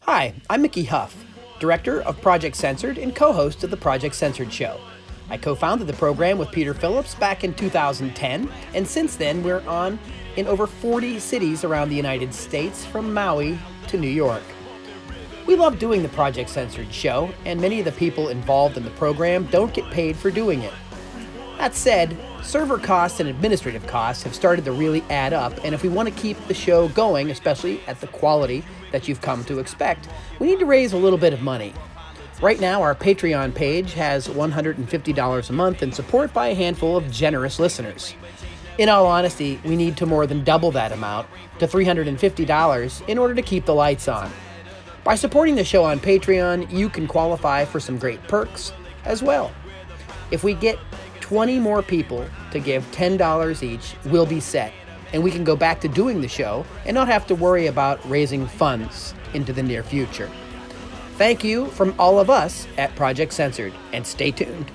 Hi, I'm Mickey Huff, Director of Project Censored and co-host of the Project Censored Show. I co-founded the program with Peter Phillips back in 2010, and since then we're on in over 40 cities around the United States, from Maui to New York. We love doing the Project Censored Show, and many of the people involved in the program don't get paid for doing it. That said, server costs and administrative costs have started to really add up, and if we want to keep the show going, especially at the quality that you've come to expect, we need to raise a little bit of money. Right now, our Patreon page has $150 a month in support by a handful of generous listeners. In all honesty, we need to more than double that amount to $350 in order to keep the lights on. By supporting the show on Patreon, you can qualify for some great perks as well. If we get 20 more people to give $10 each, we'll be set, and we can go back to doing the show and not have to worry about raising funds into the near future. Thank you from all of us at Project Censored, and stay tuned.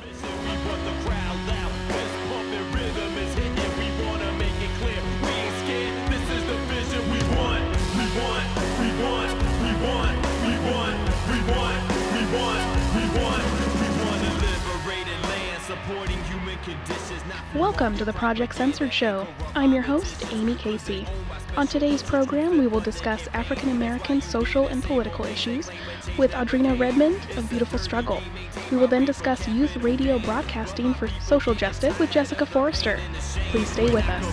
Welcome to the Project Censored Show. I'm your host, Amy Casey. On today's program, we will discuss African American social and political issues with Audrina Redmond of Beautiful Struggle. We will then discuss youth radio broadcasting for social justice with Jessica Forrester. Please stay with us.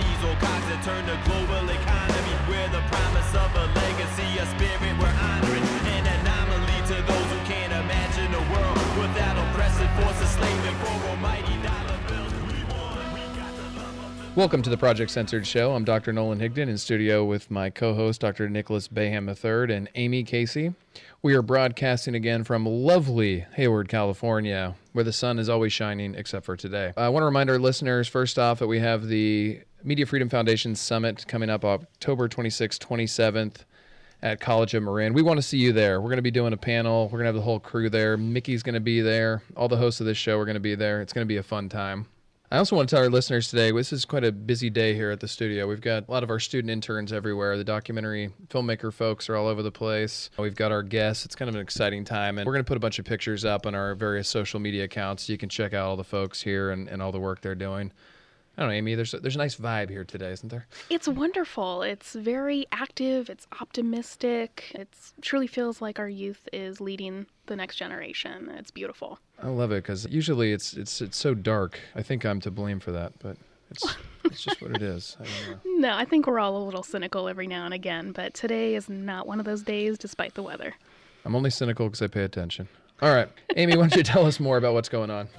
Welcome to the Project Censored Show. I'm Dr. Nolan Higdon in studio with my co-host, Dr. Nicholas Bayham III and Amy Casey. We are broadcasting again from lovely Hayward, California, where the sun is always shining except for today. I want to remind our listeners, first off, that we have the Media Freedom Foundation Summit coming up October 26th, 27th at College of Marin. We want to see you there. We're going to be doing a panel. We're going to have the whole crew there. Mickey's going to be there. All the hosts of this show are going to be there. It's going to be a fun time. I also want to tell our listeners today, this is quite a busy day here at the studio. We've got a lot of our student interns everywhere. The documentary filmmaker folks are all over the place. We've got our guests. It's kind of an exciting time, and we're going to put a bunch of pictures up on our various social media accounts so you can check out all the folks here and all the work they're doing. I don't know, Amy, there's a nice vibe here today, isn't there? It's wonderful. It's very active. It's optimistic. It truly feels like our youth is leading the next generation. It's beautiful. I love it because usually it's so dark. I think I'm to blame for that, but it's just what it is. I don't know. No, I think we're all a little cynical every now and again, but today is not one of those days despite the weather. I'm only cynical because I pay attention. All right, Amy, why don't you tell us more about what's going on?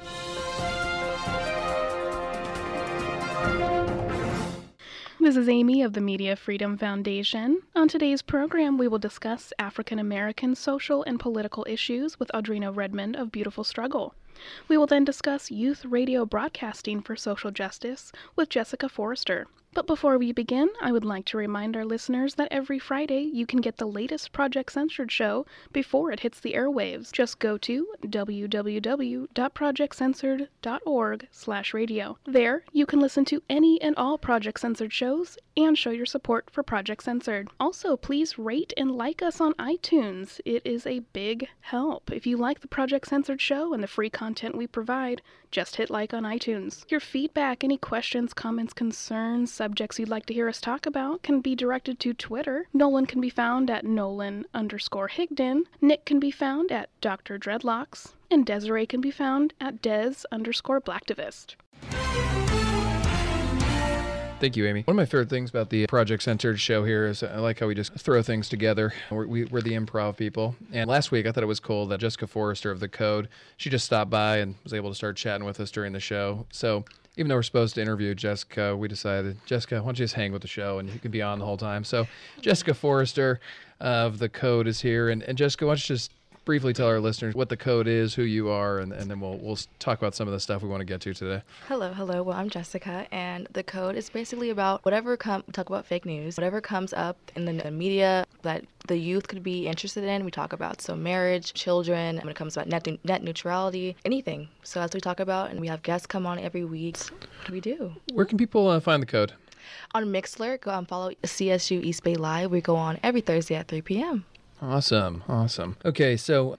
This is Amy of the Media Freedom Foundation. On today's program, we will discuss African American social and political issues with Audrina Redmond of Beautiful Struggle. We will then discuss youth radio broadcasting for social justice with Jessica Forrester. But before we begin, I would like to remind our listeners that every Friday you can get the latest Project Censored show before it hits the airwaves. Just go to www.projectcensored.org/radio. There, you can listen to any and all Project Censored shows and show your support for Project Censored. Also, please rate and like us on iTunes. It is a big help. If you like the Project Censored show and the free content we provide, just hit like on iTunes. Your feedback, any questions, comments, concerns, subjects you'd like to hear us talk about can be directed to Twitter. Nolan can be found at Nolan_Higdon. Nick can be found at Dr. Dreadlocks. And Desiree can be found at Des_Blacktivist. Thank you, Amy. One of my favorite things about the Project Censored show here is I like how we just throw things together. We're the improv people. And last week, I thought it was cool that Jessica Forrester of The Code, she just stopped by and was able to start chatting with us during the show. So even though we're supposed to interview Jessica, we decided, Jessica, why don't you just hang with the show and you can be on the whole time. So Jessica Forrester of The Code is here. And Jessica, why don't you just briefly tell our listeners what The Code is, who you are, and then we'll talk about some of the stuff we want to get to today. Hello. Well, I'm Jessica, and The Code is basically about whatever talk about fake news, whatever comes up in the media that the youth could be interested in. We talk about marriage, children, when it comes about net neutrality, anything. So that's what we talk about, and we have guests come on every week. What do we do? Where can people find The Code? On Mixlr, go follow CSU East Bay Live. We go on every Thursday at 3 p.m. Awesome. Okay, so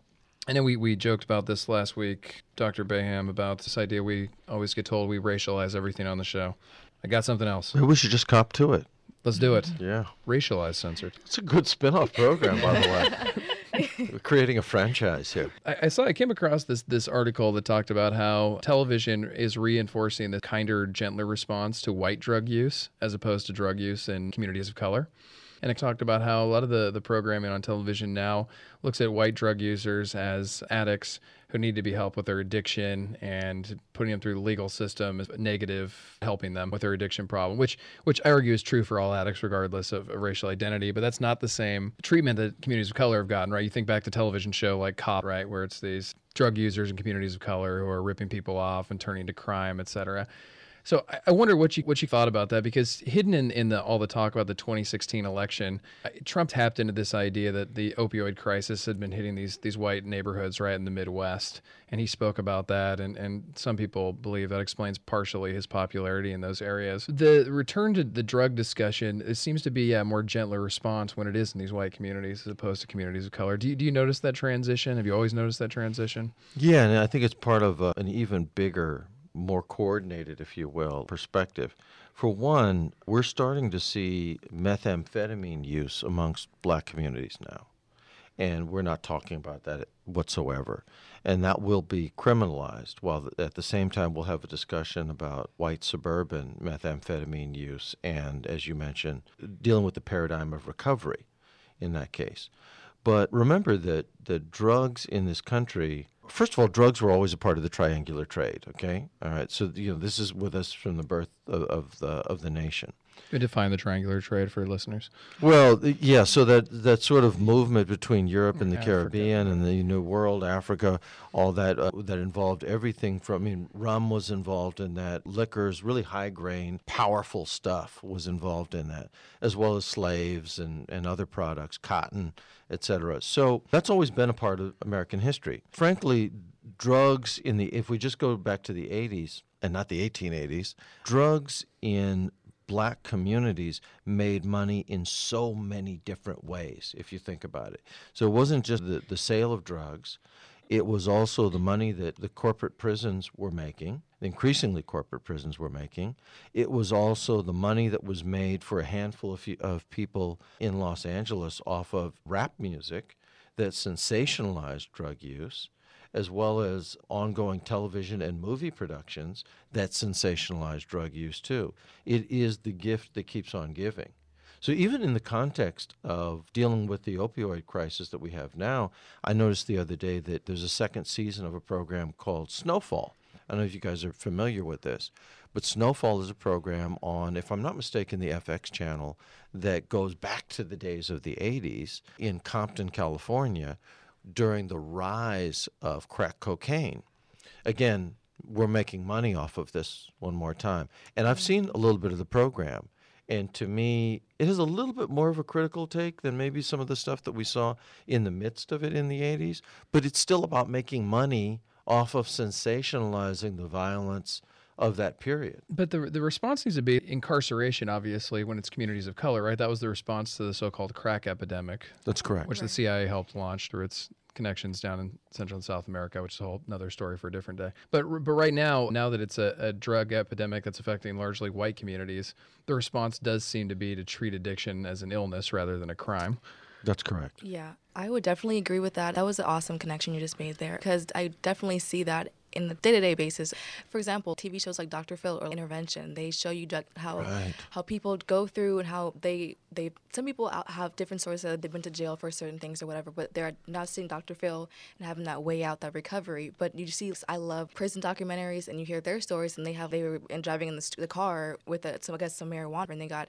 I know we joked about this last week, Dr. Bayham, about this idea we always get told we racialize everything on the show. I got something else. Maybe we should just cop to it. Let's do it. Yeah. Racialize Censored. It's a good spin-off program, by the way. We're creating a franchise here. I came across this article that talked about how television is reinforcing the kinder, gentler response to white drug use as opposed to drug use in communities of color. And it talked about how a lot of the programming on television now looks at white drug users as addicts who need to be helped with their addiction, and putting them through the legal system is negative, helping them with their addiction problem, which I argue is true for all addicts regardless of racial identity. But that's not the same treatment that communities of color have gotten, right? You think back to television show like Cop, right, where it's these drug users in communities of color who are ripping people off and turning to crime, et cetera. So I wonder what you thought about that, because hidden in all the talk about the 2016 election, Trump tapped into this idea that the opioid crisis had been hitting these white neighborhoods right in the Midwest, and he spoke about that, and some people believe that explains partially his popularity in those areas. The return to the drug discussion, it seems to be a more gentler response when it is in these white communities as opposed to communities of color. Do you notice that transition? Have you always noticed that transition? Yeah, and I think it's part of an even bigger, more coordinated, if you will, perspective. For one, we're starting to see methamphetamine use amongst black communities now. And we're not talking about that whatsoever. And that will be criminalized, while at the same time we'll have a discussion about white suburban methamphetamine use and, as you mentioned, dealing with the paradigm of recovery in that case. But remember that the drugs in this country, first of all, drugs were always a part of the triangular trade, okay? All right, so this is with us from the birth of the nation. We define the triangular trade for listeners. Well, yeah, so that sort of movement between Europe and the Africa. Caribbean and the New World, Africa, all that that involved everything from, rum was involved in that, liquors, really high grain, powerful stuff was involved in that, as well as slaves and other products, cotton, etc. So that's always been a part of American history. Frankly, drugs if we just go back to the 80s, and not the 1880s, drugs in black communities made money in so many different ways, if you think about it. So it wasn't just the sale of drugs. It was also the money that the corporate prisons were making, increasingly corporate prisons were making. It was also the money that was made for a handful of people in Los Angeles off of rap music that sensationalized drug use, as well as ongoing television and movie productions that sensationalize drug use too. It is the gift that keeps on giving. So even in the context of dealing with the opioid crisis that we have now, I noticed the other day that there's a second season of a program called Snowfall. I don't know if you guys are familiar with this, but Snowfall is a program on, if I'm not mistaken, the FX channel that goes back to the days of the 80s in Compton, California, during the rise of crack cocaine. Again, we're making money off of this one more time. And I've seen a little bit of the program. And to me, it is a little bit more of a critical take than maybe some of the stuff that we saw in the midst of it in the 80s. But it's still about making money off of sensationalizing the violence of that period. But the response needs to be incarceration, obviously, when it's communities of color, right? That was the response to the so-called crack epidemic. That's correct. Which the CIA helped launch through its connections down in Central and South America, which is a whole another story for a different day. But right now that it's a drug epidemic that's affecting largely white communities, the response does seem to be to treat addiction as an illness rather than a crime. That's correct. Yeah, I would definitely agree with that. That was an awesome connection you just made there, because I definitely see that in the day-to-day basis. For example, TV shows like Dr. Phil or Intervention, they show you how people go through and how they some people have different stories that they've been to jail for certain things or whatever, but they're not seeing Dr. Phil and having that way out, that recovery. But you see, I love prison documentaries, and you hear their stories, and they were driving in the car with some marijuana, and they got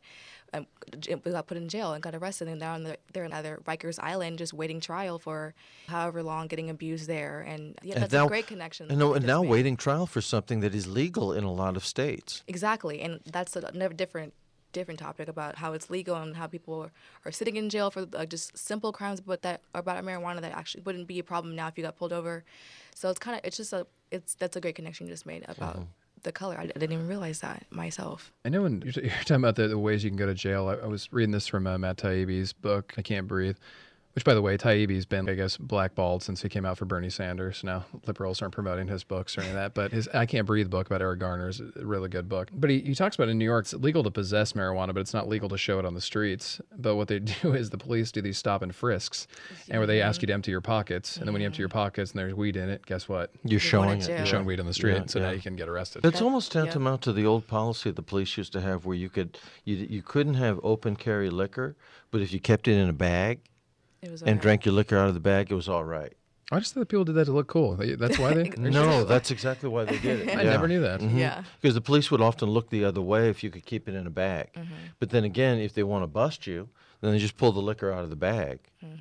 put in jail and got arrested, and now they're in either Rikers Island just waiting trial for however long, getting abused there. And yeah, that's a great connection. And now waiting trial for something that is legal in a lot of states. Exactly, and that's a different topic about how it's legal and how people are sitting in jail for just simple crimes, but that about marijuana that actually wouldn't be a problem now if you got pulled over. So that's a great connection you just made about the color. I didn't even realize that myself. I know when you're talking about the ways you can go to jail, I was reading this from Matt Taibbi's book, I Can't Breathe, Which, by the way, Taibbi's been, I guess, blackballed since he came out for Bernie Sanders. Now, liberals aren't promoting his books or any of that. But his I Can't Breathe book about Eric Garner is a really good book. But he talks about in New York, it's legal to possess marijuana, but it's not legal to show it on the streets. But what they do is the police do these stop and frisks, and where they ask you to empty your pockets. And then when you empty your pockets and there's weed in it, guess what? You're showing it. You're showing weed on the street, Yeah, so now yeah. you can get arrested. It's almost tantamount to the old policy the police used to have where you couldn't have open carry liquor, but if you kept it in a bag It was and okay. drank your liquor out of the bag, it was all right. I just thought people did that to look cool. That's why they... No, that's exactly why they did it. I never knew that. Yeah. Because the police would often look the other way if you could keep it in a bag. But then again, if they want to bust you, then they just pull the liquor out of the bag.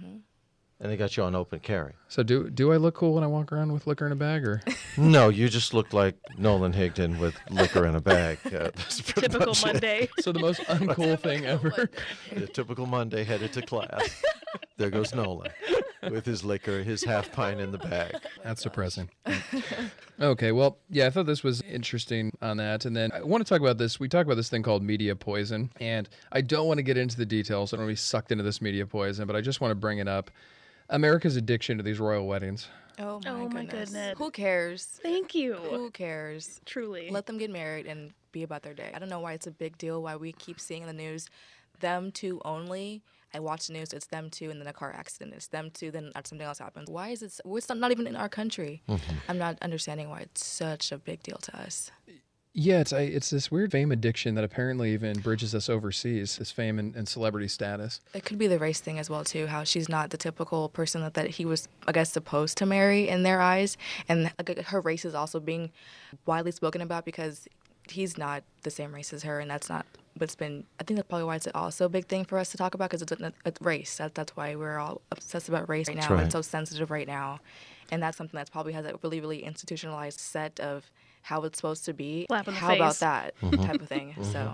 And they got you on open carry. So do I look cool when I walk around with liquor in a bag, or... No, you just look like Nolan Higdon with liquor in a bag. That's pretty Typical much it. Monday. So the most uncool thing ever. The typical Monday headed to class. There goes Nolan with his liquor, his half pint in the bag. That's depressing. Okay, well, yeah, I thought this was interesting on that. And then I want to talk about this. We talk about this thing called media poison. And I don't want to get into the details. I don't want to be sucked into this media poison, but I just want to bring it up. America's addiction to these royal weddings. Oh my goodness. Who Who cares? Thank you. Who cares? Truly. Let them get married and be about their day. I don't know why it's a big deal, why we keep seeing in the news, them two only. I watch the news, it's them two, and then a car accident. It's them two, then something else happens. Why is it? It's not even in our country. I'm not understanding why it's such a big deal to us. Yeah, it's this weird fame addiction that apparently even bridges us overseas, this fame and celebrity status. It could be the race thing as well, too, how she's not the typical person that he was, I guess, supposed to marry in their eyes. And like, her race is also being widely spoken about because he's not the same race as her, and that's not what's been, I think that's probably why it's also a big thing for us to talk about, because it's a race. That's why we're all obsessed about race right now. right. It's so sensitive right now. And that's something that's probably has a really, really institutionalized set of how it's supposed to be. Slap in the How about face. that type of thing? So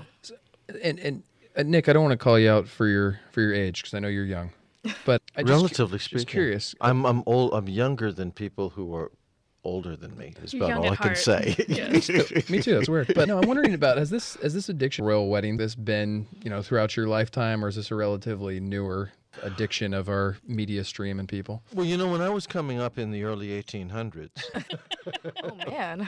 And Nick, I don't want to call you out for your age because I know you're young, but I just, Relatively speaking. just curious. I'm old. I'm younger than people who are older than me. Is You're about young all I at can heart. say. Yeah. Me too. That's weird. But no, I'm wondering about has this addiction royal wedding this been throughout your lifetime, or is this a relatively newer addiction of our media stream and people? Well, when I was coming up in the early 1800s, oh man.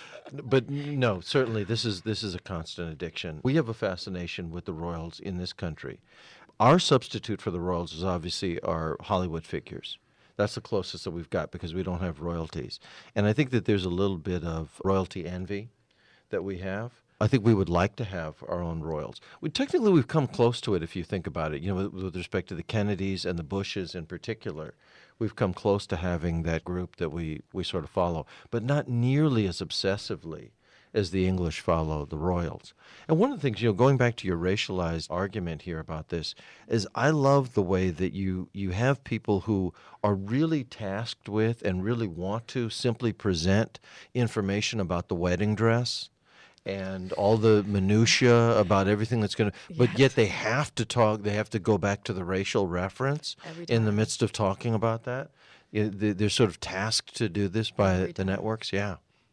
but no, certainly this is a constant addiction. We have a fascination with the royals in this country. Our substitute for the royals is obviously our Hollywood figures. That's the closest that we've got because we don't have royalties. And I think that there's a little bit of royalty envy that we have. I think we would like to have our own royals. We've come close to it if you think about it. With respect to the Kennedys and the Bushes in particular, we've come close to having that group that we sort of follow, but not nearly as obsessively as the English follow the royals. And one of the things, going back to your racialized argument here about this, is I love the way that you have people who are really tasked with and really want to simply present information about the wedding dress and all the minutia about everything that's going to, but yet they have to go back to the racial reference Every in the time. midst of talking about that. They're sort of tasked to do this by Every the time. networks. Yeah.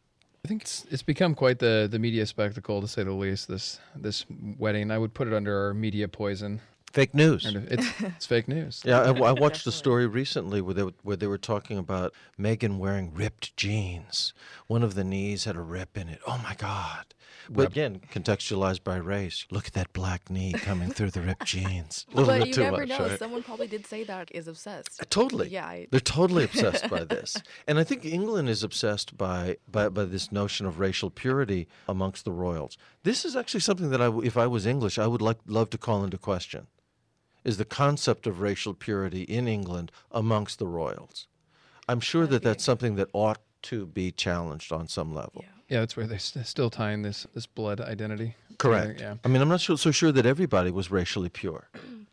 I think it's become quite the media spectacle, to say the least. This wedding, I would put it under our media poison. Fake news. And it's fake news. Yeah, I watched a story recently where they were talking about Meghan wearing ripped jeans. One of the knees had a rip in it. Oh my God! But again, contextualized by race. Look at that black knee coming through the ripped jeans. A little But bit you too never much, know. right? Someone probably did say that is obsessed. Totally. Yeah. They're totally obsessed by this. And I think England is obsessed by this notion of racial purity amongst the royals. This is actually something that if I was English, I would love to call into question, is the concept of racial purity in England amongst the royals. I'm sure that that's something that ought to be challenged on some level. Yeah. Yeah, that's where they're still tying this blood identity. Correct. Yeah. I mean, I'm not so sure that everybody was racially pure.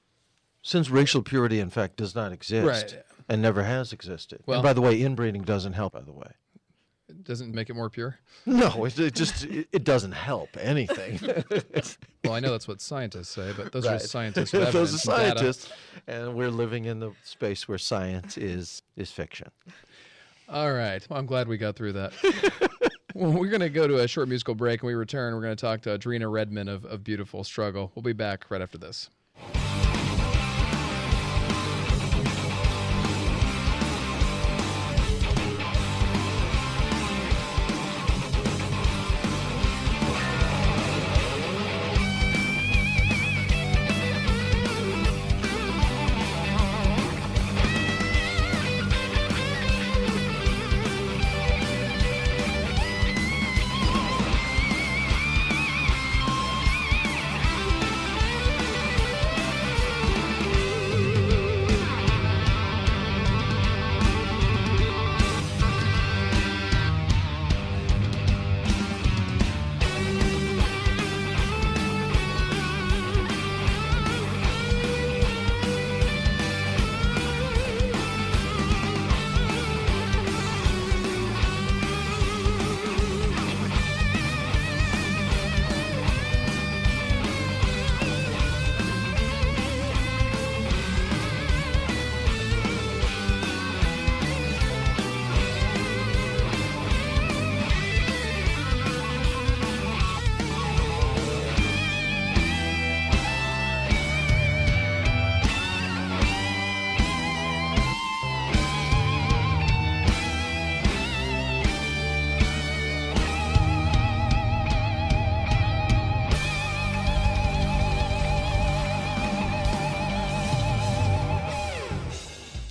Since racial purity, in fact, does not exist Right. and never has existed. Well- And by the way, inbreeding doesn't help, by the way. It doesn't make it more pure. No, it doesn't help anything. Well, I know that's what scientists say, but those are Right. scientists with evidence Those are and data. scientists, and we're living in the space where science is fiction. All right. Well, I'm glad we got through that. Well, we're going to go to a short musical break. When we return, we're going to talk to Adrena Redman of Beautiful Struggle. We'll be back right after this.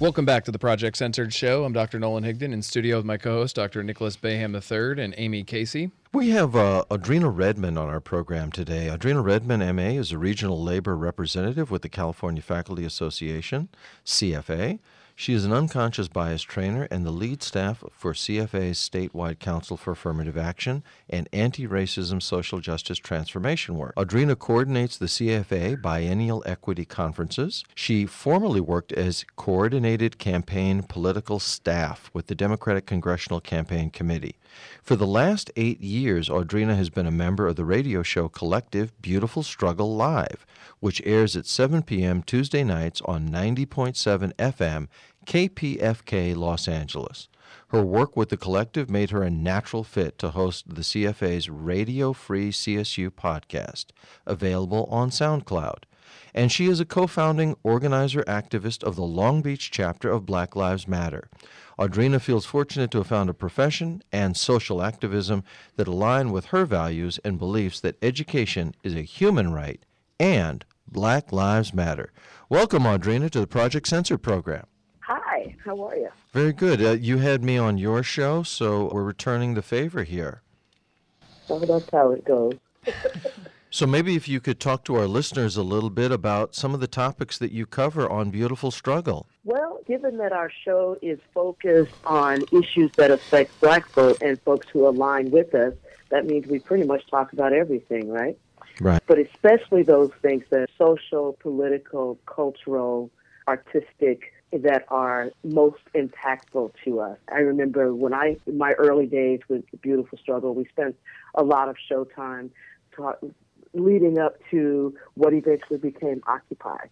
Welcome back to the Project Censored Show. I'm Dr. Nolan Higdon in studio with my co-host, Dr. Nicholas Bayham III and Amy Casey. We have Audrina Redmond on our program today. Audrina Redmond, MA, is a regional labor representative with the California Faculty Association, CFA. She is an unconscious bias trainer and the lead staff for CFA's statewide Council for Affirmative Action and Anti-Racism Social Justice Transformation work. Audrina coordinates the CFA Biennial Equity Conferences. She formerly worked as Coordinated Campaign Political Staff with the Democratic Congressional Campaign Committee. For the last 8 years, Audrina has been a member of the radio show collective Beautiful Struggle Live, which airs at 7 p.m. Tuesday nights on 90.7 FM, KPFK Los Angeles. Her work with the collective made her a natural fit to host the CFA's Radio Free CSU podcast, available on SoundCloud. And she is a co-founding organizer-activist of the Long Beach chapter of Black Lives Matter. Audrina feels fortunate to have found a profession and social activism that align with her values and beliefs that education is a human right and Black Lives Matter. Welcome, Audrina, to the Project Censored program. Hi, how are you? Very good. You had me on your show, so we're returning the favor here. So that's how it goes. So maybe if you could talk to our listeners a little bit about some of the topics that you cover on Beautiful Struggle. Well, given that our show is focused on issues that affect Black folk and folks who align with us, that means we pretty much talk about everything, right? Right. But especially those things that are social, political, cultural, artistic, that are most impactful to us. I remember in my early days with Beautiful Struggle, we spent a lot of showtime leading up to what eventually became Occupy.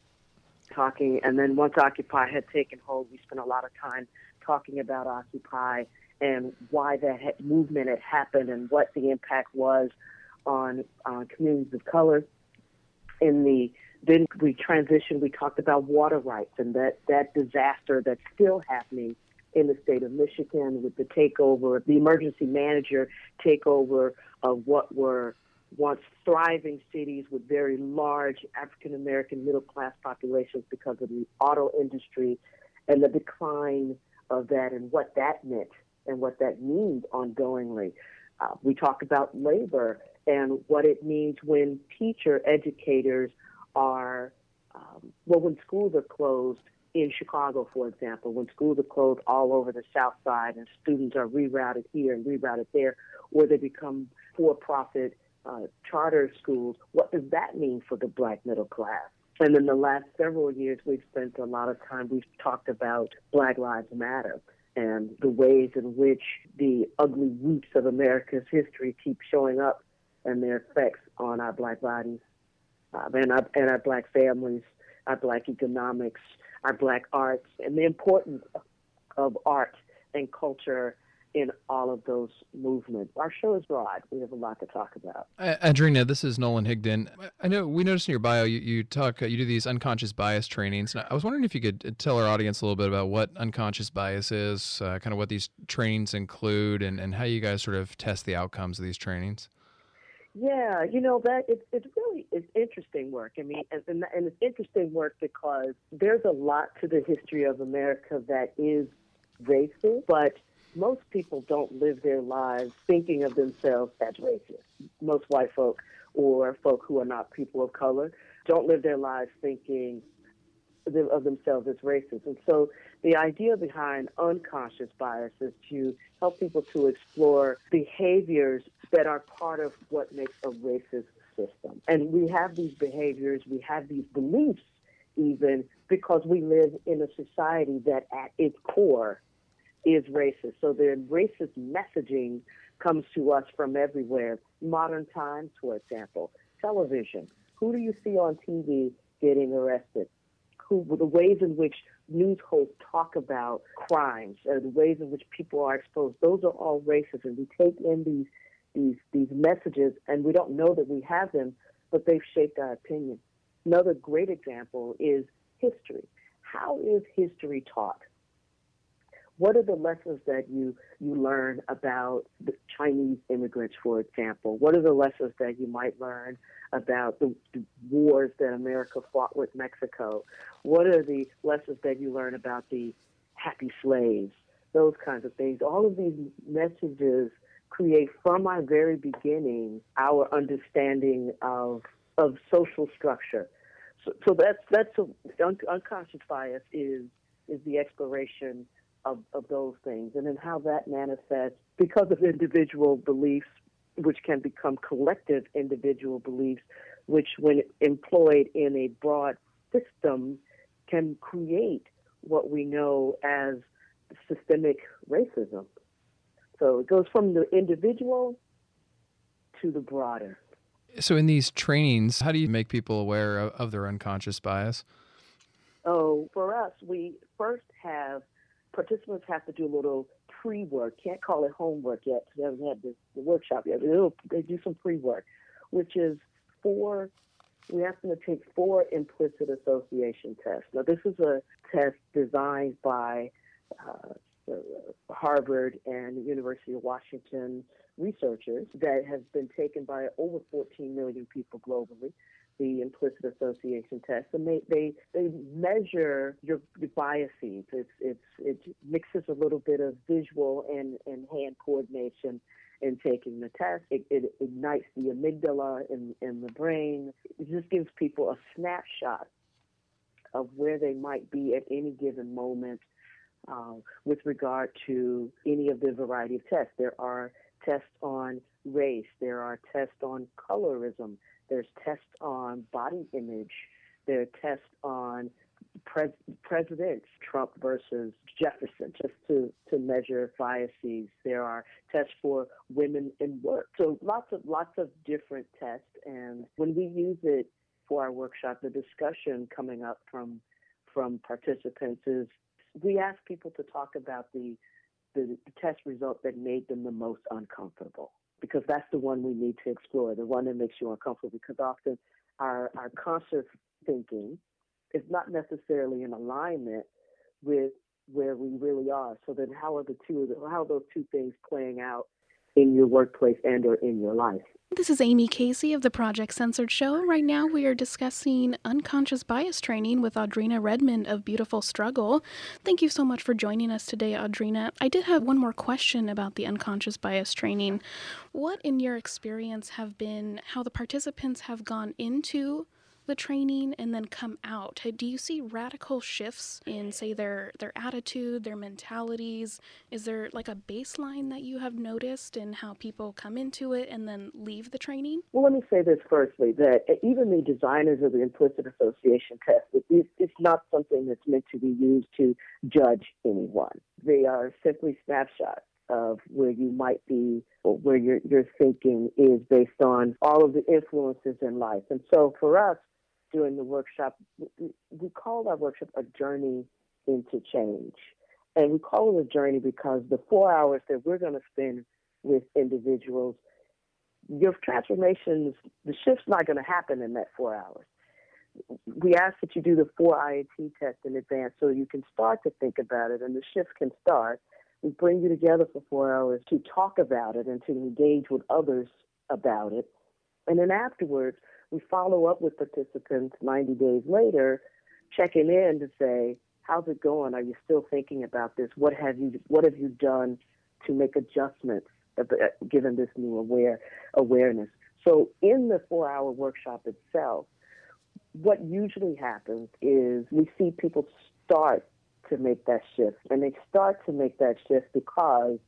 And then once Occupy had taken hold, we spent a lot of time talking about Occupy and why that movement had happened and what the impact was on communities of color. Then we transitioned, we talked about water rights and that disaster that's still happening in the state of Michigan with the takeover, the emergency manager takeover of what were once thriving cities with very large African-American middle-class populations because of the auto industry and the decline of that and what that meant and what that means ongoingly. We talked about labor and what it means when educators are, when schools are closed in Chicago, for example, when schools are closed all over the South Side and students are rerouted here and rerouted there, or they become for-profit charter schools, what does that mean for the Black middle class? And in the last several years, we've spent a lot of time, we've talked about Black Lives Matter and the ways in which the ugly roots of America's history keep showing up and their effects on our Black bodies and our Black families, our Black economics, our Black arts, and the importance of art and culture in all of those movements. Our show is broad. We have a lot to talk about. Audrina, this is Nolan Higdon. I know we noticed in your bio you do these unconscious bias trainings. And I was wondering if you could tell our audience a little bit about what unconscious bias is, kind of what these trainings include, and how you guys sort of test the outcomes of these trainings. Yeah, that it's interesting work. I mean, and it's interesting work because there's a lot to the history of America that is racist, but most people don't live their lives thinking of themselves as racist. Most white folk or folk who are not people of color don't live their lives thinking of themselves as racist. And so the idea behind unconscious bias is to help people to explore behaviors that are part of what makes a racist system. And we have these behaviors, we have these beliefs even because we live in a society that at its core is racist. So the racist messaging comes to us from everywhere. Modern times, for example, television. Who do you see on TV getting arrested? The ways in which news hosts talk about crimes, the ways in which people are exposed, those are all racist. And we take in these messages, and we don't know that we have them, but they've shaped our opinion. Another great example is history. How is history taught? What are the lessons that you learn about the Chinese immigrants, for example? What are the lessons that you might learn about the wars that America fought with Mexico? What are the lessons that you learn about the happy slaves? Those kinds of things. All of these messages create from our very beginning our understanding of social structure. So unconscious bias is the exploration of those things, and then how that manifests because of individual beliefs, which can become collective individual beliefs, which when employed in a broad system can create what we know as systemic racism. So it goes from the individual to the broader. So in these trainings, how do you make people aware of their unconscious bias? Oh, for us, we first have participants have to do a little pre-work. Can't call it homework yet because we haven't had the workshop yet. They do some pre-work, which is we ask them to take 4 implicit association tests. Now, this is a test designed by Harvard and the University of Washington researchers that has been taken by over 14 million people globally, the implicit association test. And they measure your biases. It mixes a little bit of visual and hand coordination in taking the test. It ignites the amygdala in the brain. It just gives people a snapshot of where they might be at any given moment with regard to any of the variety of tests. There are tests on race. There are tests on colorism. There's tests on body image. There are tests on presidents, Trump versus Jefferson, just to measure biases. There are tests for women in work. So lots of different tests. And when we use it for our workshop, the discussion coming up from participants is we ask people to talk about the test result that made them the most uncomfortable, because that's the one we need to explore, the one that makes you uncomfortable, because often our conscious thinking is not necessarily in alignment with where we really are. So then how are those two things playing out in your workplace and or in your life? This is Amy Casey of the Project Censored Show. Right now we are discussing unconscious bias training with Audrina Redmond of Beautiful Struggle. Thank you so much for joining us today, Audrina. I did have one more question about the unconscious bias training. What, in your experience, have been how the participants have gone into the training and then come out? Do you see radical shifts in, say, their attitude, their mentalities? Is there like a baseline that you have noticed in how people come into it and then leave the training? Well, let me say this firstly, that even the designers of the implicit association test, it's not something that's meant to be used to judge anyone. They are simply snapshots of where you might be or where your thinking is based on all of the influences in life. And so for us, during the workshop, we call our workshop a journey into change. And we call it a journey because the 4 hours that we're going to spend with individuals, your transformations, the shift's not going to happen in that 4 hours. We ask that you do the 4 IAT test in advance so you can start to think about it and the shift can start. We bring you together for 4 hours to talk about it and to engage with others about it. And then afterwards, we follow up with participants 90 days later, checking in to say, how's it going? Are you still thinking about this? What have you done to make adjustments given this new awareness? So in the 4-hour workshop itself, what usually happens is we see people start to make that shift. And they start to make that shift because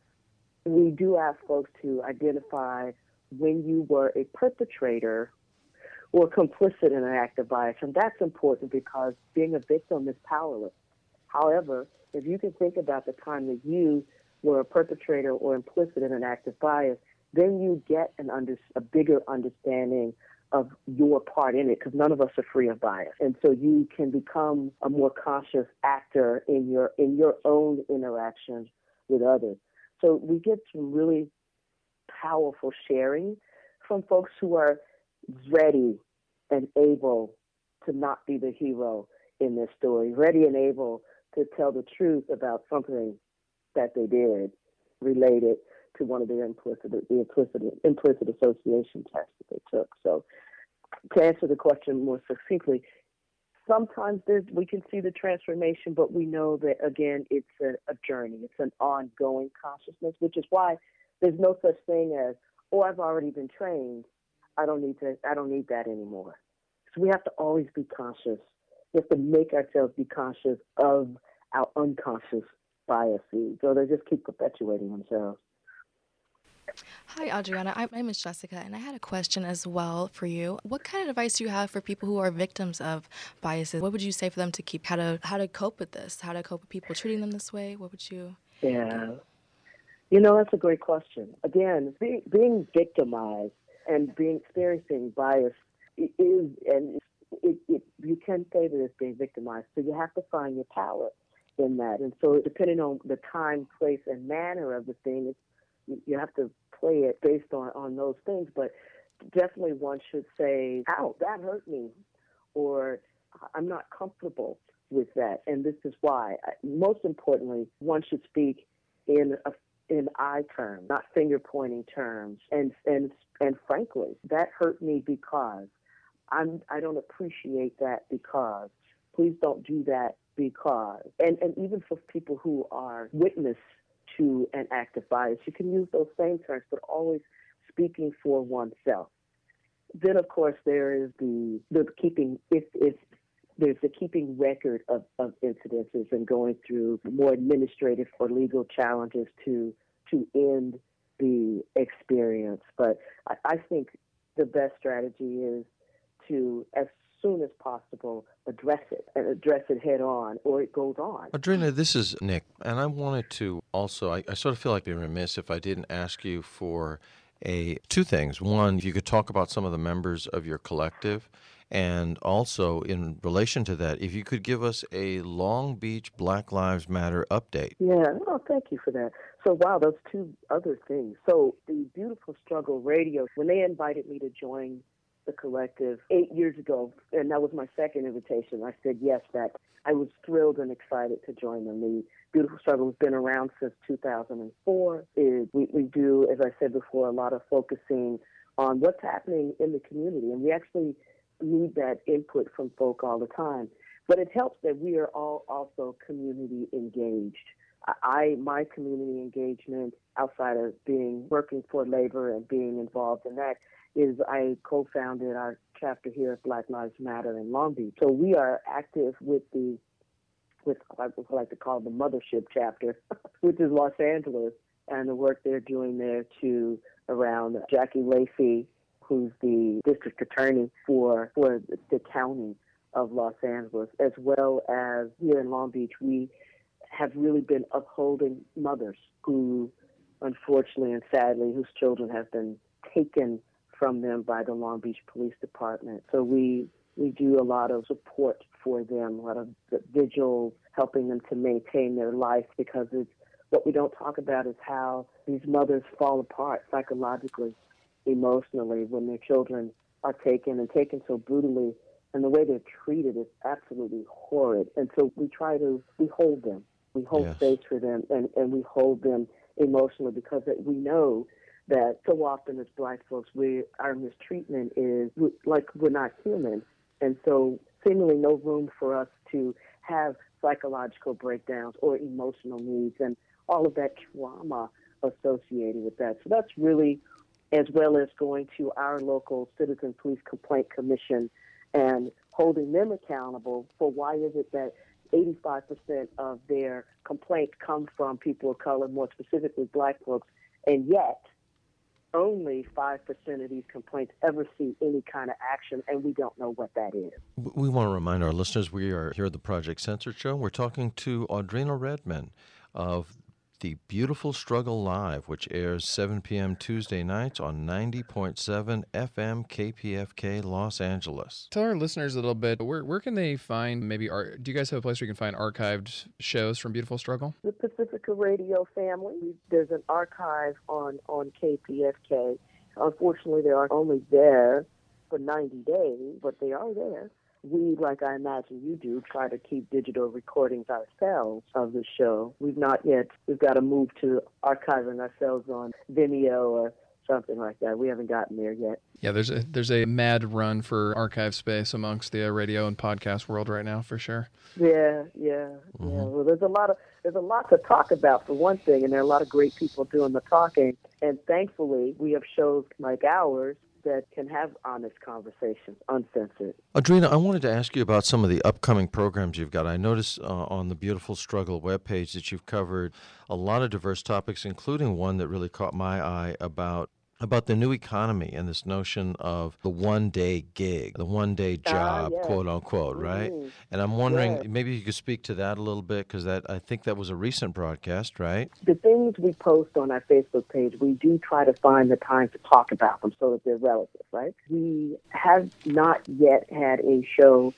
we do ask folks to identify when you were a perpetrator or complicit in an act of bias. And that's important because being a victim is powerless. However, if you can think about the time that you were a perpetrator or implicit in an act of bias, then you get a bigger understanding of your part in it, because none of us are free of bias. And so you can become a more conscious actor in your own interactions with others. So we get some really powerful sharing from folks who are ready and able to not be the hero in this story, ready and able to tell the truth about something that they did related to one of their implicit association tests that they took. So to answer the question more succinctly, sometimes we can see the transformation, but we know that, again, it's a journey. It's an ongoing consciousness, which is why there's no such thing as, oh, I've already been trained. I don't need that anymore. So we have to always be conscious. We have to make ourselves be conscious of our unconscious biases, so they just keep perpetuating themselves. Hi, Adriana. My name is Jessica, and I had a question as well for you. What kind of advice do you have for people who are victims of biases? What would you say for them to keep, how to cope with this? How to cope with people treating them this way? What would you? Yeah. That's a great question. Again, being victimized and experiencing bias is, and you can say that it's being victimized. So you have to find your power in that. And so depending on the time, place, and manner of the thing, you have to play it based on those things. But definitely one should say, ow, that hurt me, or I'm not comfortable with that, and this is why. Most importantly, one should speak in I terms, not finger pointing terms, and frankly, that hurt me because I don't appreciate that because. Please don't do that because. And even for people who are witness to an act of bias, you can use those same terms, but always speaking for oneself. Then, of course, there is the keeping, there's the keeping record of incidences and going through more administrative or legal challenges to end the experience. But I think the best strategy is to, as soon as possible, address it head on, or it goes on. Adriana, this is Nick, and I wanted to also, I sort of feel like being remiss if I didn't ask you for two things. One, if you could talk about some of the members of your collective, and also in relation to that, if you could give us a Long Beach Black Lives Matter update. Yeah, thank you for that. So, wow, those two other things. So the Beautiful Struggle Radio, when they invited me to join the collective 8 years ago, and that was my second invitation, I said yes, that I was thrilled and excited to join them. The Beautiful Struggle has been around since 2004. We do, as I said before, a lot of focusing on what's happening in the community, and we actually need that input from folk all the time. But it helps that we are all also community engaged. My community engagement, outside of working for labor and being involved in that, is I co-founded our chapter here at Black Lives Matter in Long Beach. So we are active with what I would like to call the mothership chapter, which is Los Angeles, and the work they're doing there around Jackie Lacey, who's the district attorney for the county of Los Angeles, as well as here in Long Beach, we have really been upholding mothers who, unfortunately and sadly, whose children have been taken from them by the Long Beach Police Department. So we do a lot of support for them, a lot of vigils, helping them to maintain their life, because what we don't talk about is how these mothers fall apart psychologically, emotionally, when their children are taken so brutally, and the way they're treated is absolutely horrid. And so we hold them. We hold Yes. space for them, and we hold them emotionally, because we know that so often as Black folks, our mistreatment is like we're not human. And so seemingly no room for us to have psychological breakdowns or emotional needs and all of that trauma associated with that. So that's really, as well as going to our local Citizen Police Complaint Commission and holding them accountable for why is it that 85% of their complaints come from people of color, more specifically Black folks, and yet only 5% of these complaints ever see any kind of action, and we don't know what that is. We want to remind our listeners we are here at the Project Censored Show. We're talking to Audrina Redmond of the Beautiful Struggle Live, which airs 7 p.m. Tuesday nights on 90.7 FM KPFK Los Angeles. Tell our listeners a little bit, where can they find do you guys have a place where you can find archived shows from Beautiful Struggle? The Pacifica Radio family, there's an archive on KPFK. Unfortunately, they are only there for 90 days, but they are there. we, like I imagine you do, try to keep digital recordings ourselves of the show. We've got to move to archiving ourselves on Vimeo or something like that. We haven't gotten there yet. Yeah, there's a mad run for archive space amongst the radio and podcast world right now, for sure. Yeah. Well, there's a lot to talk about, for one thing, and there are a lot of great people doing the talking. And thankfully, we have shows like ours that can have honest conversations, uncensored. Audrina, I wanted to ask you about some of the upcoming programs you've got. I noticed on the Beautiful Struggle webpage that you've covered a lot of diverse topics, including one that really caught my eye about the new economy and this notion of the one-day gig, the one-day job, yes. quote unquote, right? And I'm wondering, maybe you could speak to that a little bit, because I think that was a recent broadcast, right? The things we post on our Facebook page, we do try to find the time to talk about them so that they're relevant, right? We have not yet had a show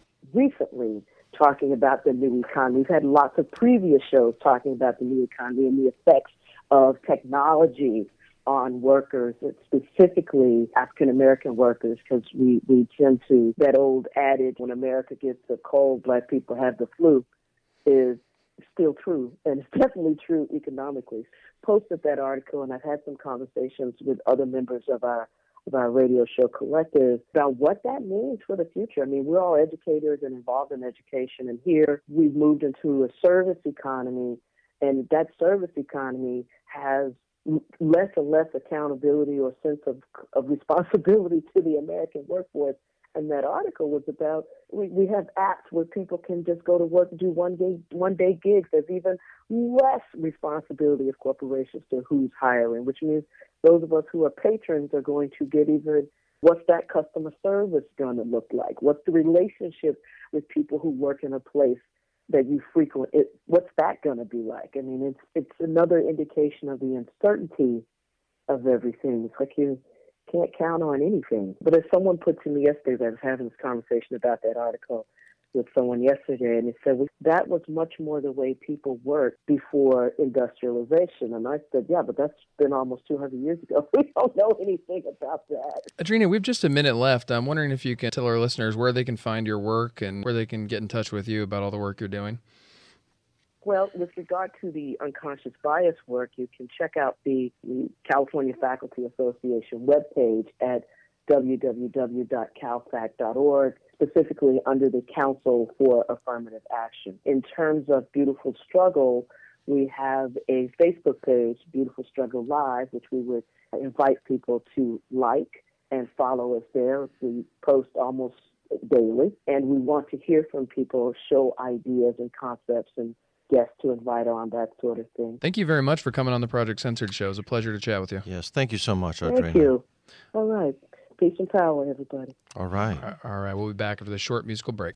recently talking about the new economy. We've had lots of previous shows talking about the new economy and the effects of technology on workers, specifically African-American workers, because we tend to, that old adage, when America gets a cold, black people have the flu, is still true, and it's definitely true economically. Posted that article, and I've had some conversations with other members of our radio show collective about what that means for the future. I mean, we're all educators and involved in education, and here we've moved into a service economy, and that service economy has less and less accountability or sense of responsibility to the American workforce. And that article was about, we have apps where people can just go to work and do one day gigs. There's even less responsibility of corporations to who's hiring, which means those of us who are patrons are going to get even, what's that customer service going to look like? What's the relationship with people who work in a place that you frequent? What's that going to be like? I mean, it's another indication of the uncertainty of everything. It's like you can't count on anything. But as someone put to me yesterday, I was having this conversation about that article with someone yesterday, and he said, well, that was much more the way people worked before industrialization. And I said, yeah, but that's been almost 200 years ago. We don't know anything about that. Audrina, we've just a minute left. I'm wondering if you can tell our listeners where they can find your work and where they can get in touch with you about all the work you're doing. Well, with regard to the unconscious bias work, you can check out the California Faculty Association webpage at www.calfac.org, specifically under the Council for Affirmative Action. In terms of Beautiful Struggle, we have a Facebook page, Beautiful Struggle Live, which we would invite people to like and follow us there. We post almost daily, and we want to hear from people, show ideas and concepts and guests to invite on, that sort of thing. Thank you very much for coming on the Project Censored show. It was a pleasure to chat with you. Yes, thank you so much, Audrina. Thank you. All right. Peace and power, everybody. All right. All right, we'll be back after the short musical break.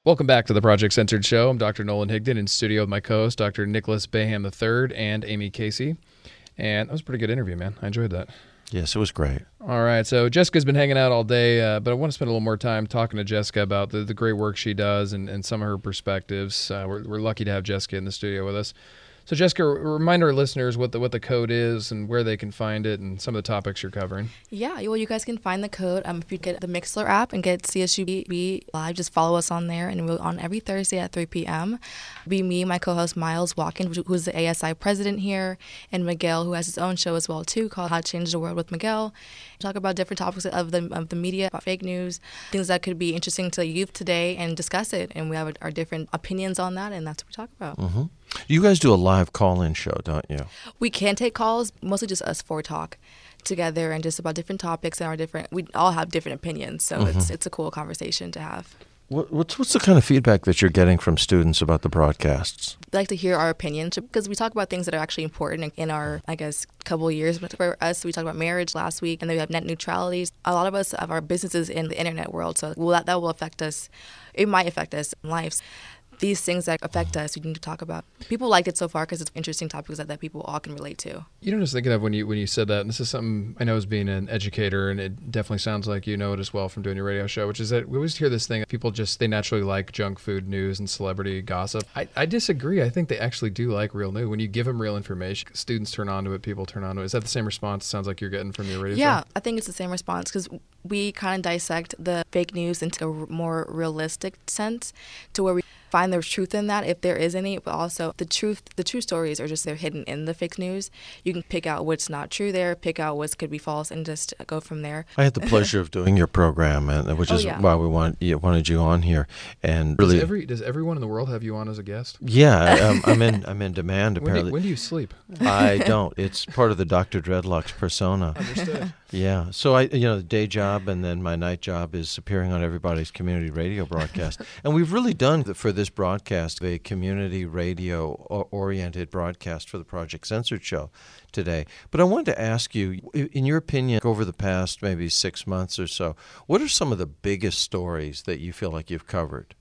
Welcome back to the Project Censored Show. I'm Dr. Nolan Higdon in studio with my co-host, Dr. Nicholas Baham III and Amy Casey. And that was a pretty good interview, man. I enjoyed that. Yes, it was great. All right, so Jessica's been hanging out all day, but I want to spend a little more time talking to Jessica about the great work she does and some of her perspectives. We're lucky to have Jessica in the studio with us. So Jessica, remind our listeners what the code is and where they can find it and some of the topics you're covering. Yeah, well, you guys can find the code if you get the Mixler app and get CSUB Live. Just follow us on there, and we're on every Thursday at 3 p.m. Be me, my co-host Miles Watkins, who's the ASI president here, and Miguel, who has his own show as well too, called How to Change the World with Miguel. Talk about different topics of the media, about fake news, things that could be interesting to the youth today, and discuss it. And we have our different opinions on that, and that's what we talk about. Mm-hmm. You guys do a live call-in show, don't you? We can take calls, mostly just us four talk together and just about different topics and we all have different opinions, so it's a cool conversation to have. What's the kind of feedback that you're getting from students about the broadcasts? They like to hear our opinions because we talk about things that are actually important in our, I guess, couple of years. But for us, we talked about marriage last week, and then we have net neutrality. A lot of us have our businesses in the internet world, so that will affect us. It might affect us in life. These things that affect us, we need to talk about. People liked it so far because it's interesting topics that people all can relate to. You know, I was thinking of when you said that, and this is something I know as being an educator, and it definitely sounds like you know it as well from doing your radio show, which is that we always hear this thing, people they naturally like junk food news and celebrity gossip. I disagree. I think they actually do like real news. When you give them real information, students turn on to it, people turn on to it. Is that the same response it sounds like you're getting from your radio show? Yeah, I think it's the same response because we kind of dissect the fake news into a more realistic sense to where we find the truth in that, if there is any, but also the true stories are just they're hidden in the fake news. You can pick out what's not true there, pick out what could be false, and just go from there. I had the pleasure of doing your program, which is why we wanted you on here. And really, does everyone in the world have you on as a guest? Yeah, I'm in demand apparently. When do you sleep? I don't. It's part of the Dr. Dreadlocks persona. Understood. Yeah. So the day job and then my night job is appearing on everybody's community radio broadcast. And we've really done for this broadcast a community radio oriented broadcast for the Project Censored show today. But I wanted to ask you, in your opinion, over the past maybe 6 months or so, what are some of the biggest stories that you feel like you've covered?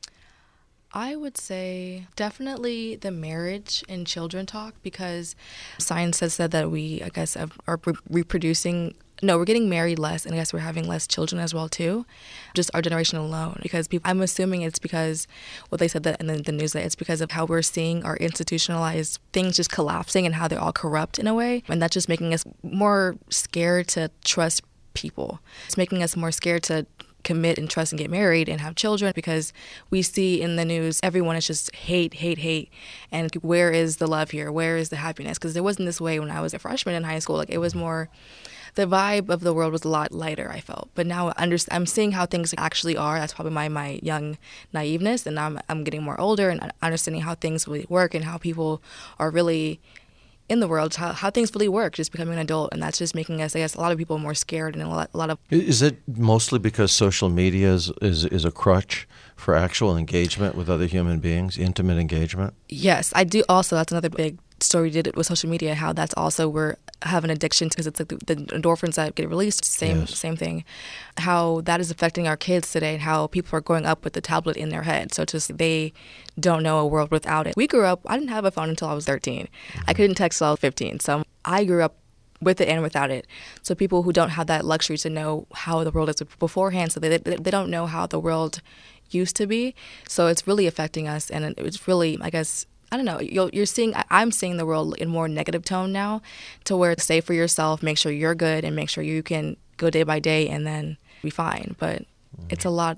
I would say definitely the marriage and children talk, because science has said that we, I guess, are reproducing. No, we're getting married less, and I guess we're having less children as well, too. Just our generation alone. Because I'm assuming it's because, well, they said that in the news, that it's because of how we're seeing our institutionalized things just collapsing and how they're all corrupt in a way. And that's just making us more scared to trust people. It's making us more scared to commit and trust and get married and have children, because we see in the news everyone is just hate, and where is the love here? Where is the happiness? Because it wasn't this way when I was a freshman in high school. Like, it was more, the vibe of the world was a lot lighter, I felt. But now I'm seeing how things actually are. That's probably my young naiveness, and now I'm getting more older and understanding how things really work and how people are really in the world, how things really work, just becoming an adult. And that's just making us, I guess, a lot of people more scared, and a lot of... Is it mostly because social media is a crutch for actual engagement with other human beings, intimate engagement? Yes, I do also. That's another big story we did with social media, how that's also we're have an addiction to, because it's like the endorphins that get released, same thing, how that is affecting our kids today, and how people are growing up with the tablet in their head. So just they don't know a world without it. We grew up, I didn't have a phone until I was 13. I couldn't text until I was 15. So I grew up with it and without it. So people who don't have that luxury to know how the world is beforehand, so they don't know how the world used to be. So it's really affecting us, and it's really, I guess, I don't know, I'm seeing the world in more negative tone now, to where it's safe for yourself, make sure you're good, and make sure you can go day by day and then be fine. But it's a lot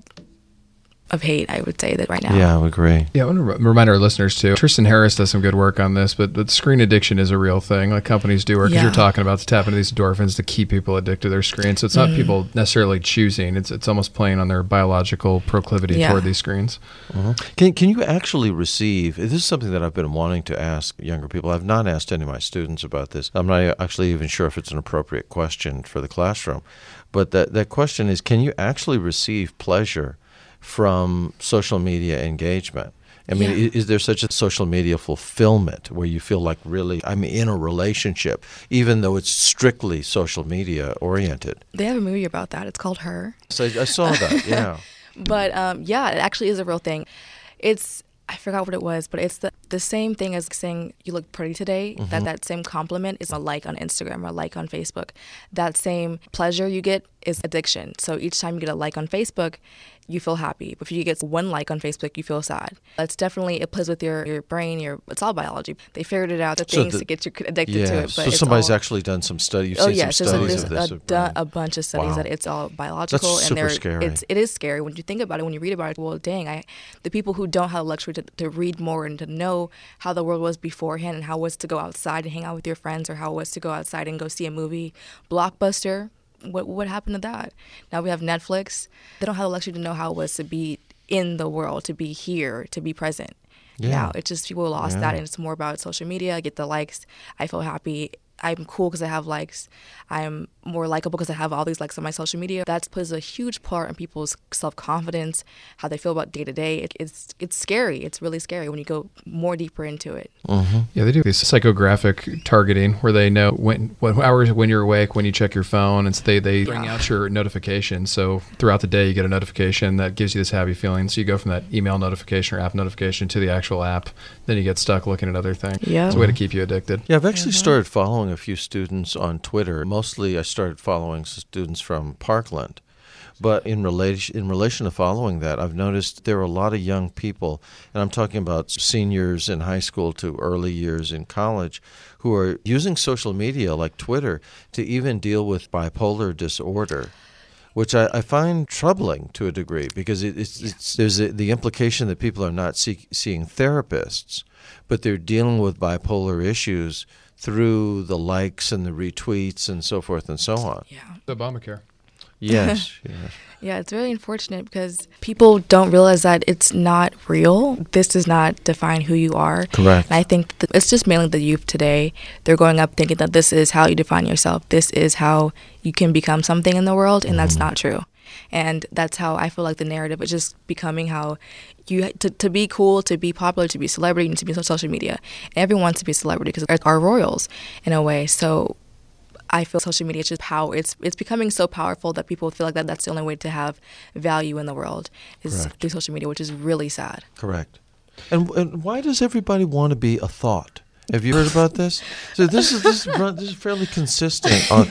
of hate, I would say, that right now. Yeah, I would agree. Yeah, I want to remind our listeners too, Tristan Harris does some good work on this, but screen addiction is a real thing, like companies do, because you're talking about to tap into these endorphins to keep people addicted to their screens. So it's not people necessarily choosing, it's almost playing on their biological proclivity toward these screens. Can you actually receive, this is something that I've been wanting to ask younger people. I've not asked any of my students about this. I'm not actually even sure if it's an appropriate question for the classroom. But that question is, can you actually receive pleasure from social media engagement? I mean, is there such a social media fulfillment where you feel like really I'm in a relationship, even though it's strictly social media oriented? They have a movie about that. It's called Her. So I saw that, yeah. But yeah, it actually is a real thing. I forgot what it was, but it's the same thing as saying you look pretty today. That same compliment is a like on Instagram or a like on Facebook. That same pleasure you get is addiction. So each time you get a like on Facebook, you feel happy. But if you get one like on Facebook, you feel sad. That's definitely, it plays with your brain, it's all biology. They figured it out, the things to get you addicted to it. But so somebody's actually done some study. You've seen some studies of this. A bunch of studies that it's all biological. That's super scary. It is scary when you think about it, when you read about it. Well, dang, the people who don't have the luxury to read more and to know how the world was beforehand and how it was to go outside and hang out with your friends, or how it was to go outside and go see a movie, Blockbuster. What happened to that? Now we have Netflix. They don't have the luxury to know how it was to be in the world, to be here, to be present. Yeah. Now it's just people lost that, and it's more about social media. I get the likes. I feel happy. I'm cool because I have likes. I'm more likable because I have all these likes on my social media. That plays a huge part in people's self-confidence, how they feel about day to day. It's scary. It's really scary when you go more deeper into it. Yeah, they do this psychographic targeting where they know what hours when you're awake, when you check your phone, and so they bring out your notifications. So throughout the day, you get a notification that gives you this happy feeling. So you go from that email notification or app notification to the actual app. Then you get stuck looking at other things. Yeah. It's a way to keep you addicted. Yeah, I've actually started following a few students on Twitter. Mostly I started following students from Parkland. But in relation to following that, I've noticed there are a lot of young people, and I'm talking about seniors in high school to early years in college, who are using social media like Twitter to even deal with bipolar disorder, which I find troubling to a degree, because there's the implication that people are not seeing therapists, but they're dealing with bipolar issues through the likes and the retweets and so forth and so on. Yeah. Obamacare. Yes. Yeah, it's really unfortunate because people don't realize that it's not real. This does not define who you are. Correct. And I think that it's just mainly the youth today. They're growing up thinking that this is how you define yourself. This is how you can become something in the world, and that's not true. And that's how I feel like the narrative is just becoming how you to be cool, to be popular, to be a celebrity, and to be on social media. And everyone wants to be a celebrity because they're our royals in a way. So I feel social media is just power. It's becoming so powerful that people feel like that's the only way to have value in the world is through social media, which is really sad. Correct. And why does everybody want to be a thought? Have you heard about this? So this is fairly consistent on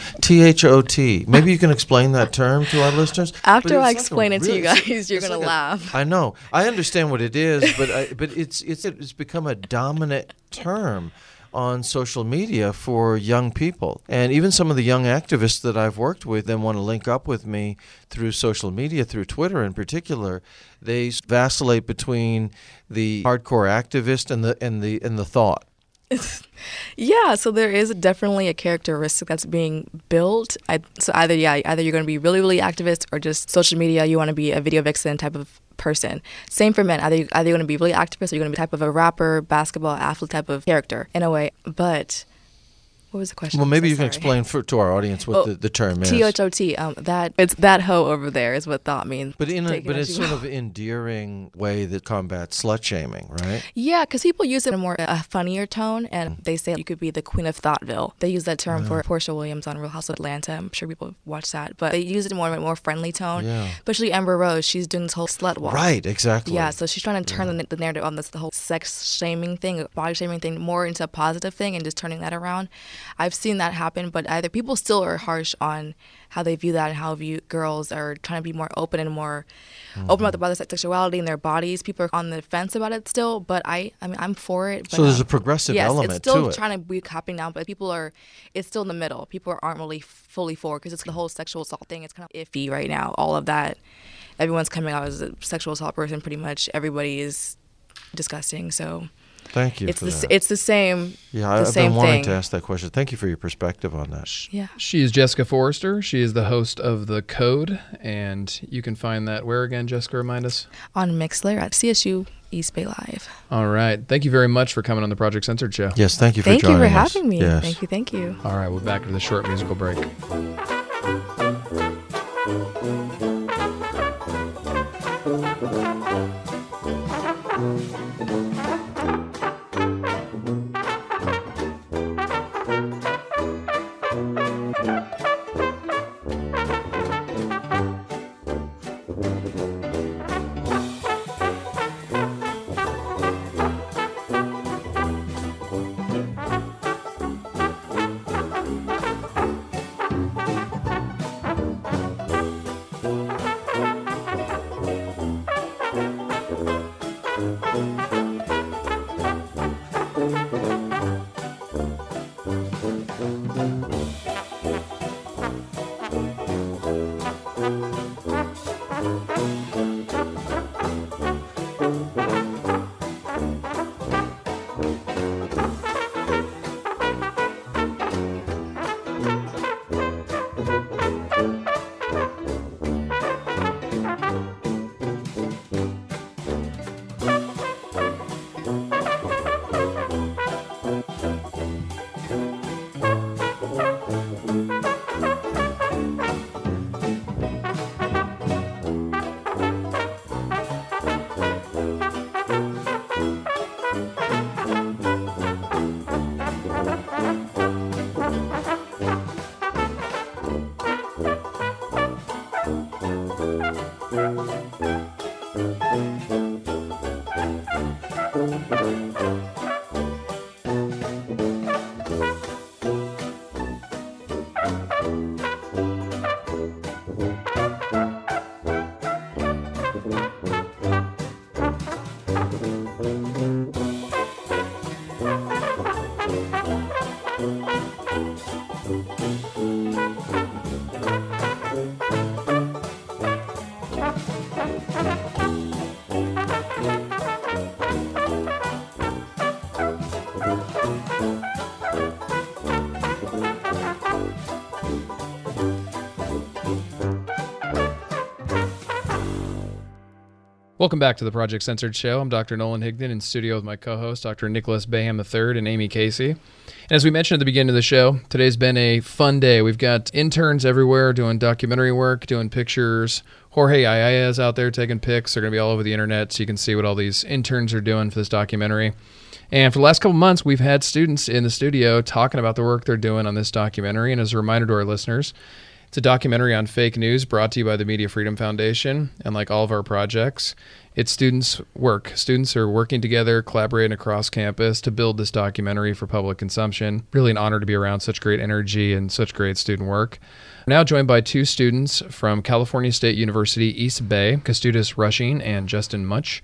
THOT. Maybe you can explain that term to our listeners. After I explain it to you guys, you're gonna laugh. I know. I understand what it is, but it's become a dominant term on social media for young people. And even some of the young activists that I've worked with then want to link up with me through social media, through Twitter in particular. They vacillate between the hardcore activist and the thought. Yeah, so there is definitely a characteristic that's being built. So either you're going to be really, really activist, or just social media, you want to be a video vixen type of person. Same for men. Either you're going to be really activist, or you're going to be type of a rapper, basketball, athlete type of character in a way. But what was the question? Well, maybe you can explain to our audience what the term is. THOT. It's that hoe over there is what thought means. But it's sort of endearing way that combats slut shaming, right? Yeah, because people use it in a funnier tone, and they say you could be the queen of Thoughtville. They use that term for Portia Williams on Real House of Atlanta. I'm sure people watch that, but they use it in a more friendly tone. Yeah. Especially Amber Rose, she's doing this whole slut walk. Right, exactly. Yeah, so she's trying to turn the narrative on the whole sex shaming thing, body shaming thing, more into a positive thing, and just turning that around. I've seen that happen, but either people still are harsh on how they view that and how girls are trying to be more open and more open about their sexuality and their bodies. People are on the fence about it still, but I'm for it. But, so there's a progressive element to it. It's still trying to be hopping down, but it's still in the middle. People aren't really fully for it because it's the whole sexual assault thing. It's kind of iffy right now. All of that, everyone's coming out as a sexual assault person. Pretty much everybody is disgusting. So. Thank you for that. It's the same. Yeah, I've been wanting to ask that question. Thank you for your perspective on that. Yeah. She is Jessica Forrester. She is the host of The Code, and you can find that where again, Jessica? Remind us. On Mixlr at CSU East Bay Live. All right. Thank you very much for coming on the Project Censored Show. Yes, thank you for joining us. Thank you for having me. Yes. Thank you. All right, we're back to the short musical break. Welcome back to the Project Censored Show. I'm Dr. Nolan Higdon in studio with my co-host, Dr. Nicholas Bayham III and Amy Casey. And as we mentioned at the beginning of the show, today's been a fun day. We've got interns everywhere doing documentary work, doing pictures. Jorge Ayaya is out there taking pics. They're going to be all over the internet, so you can see what all these interns are doing for this documentary. And for the last couple months, we've had students in the studio talking about the work they're doing on this documentary. And as a reminder to our listeners, it's a documentary on fake news brought to you by the Media Freedom Foundation. And like all of our projects, it's students' work. Students are working together, collaborating across campus to build this documentary for public consumption. Really an honor to be around such great energy and such great student work. We're now joined by two students from California State University, East Bay, Kestudis Rushing and Justin Much.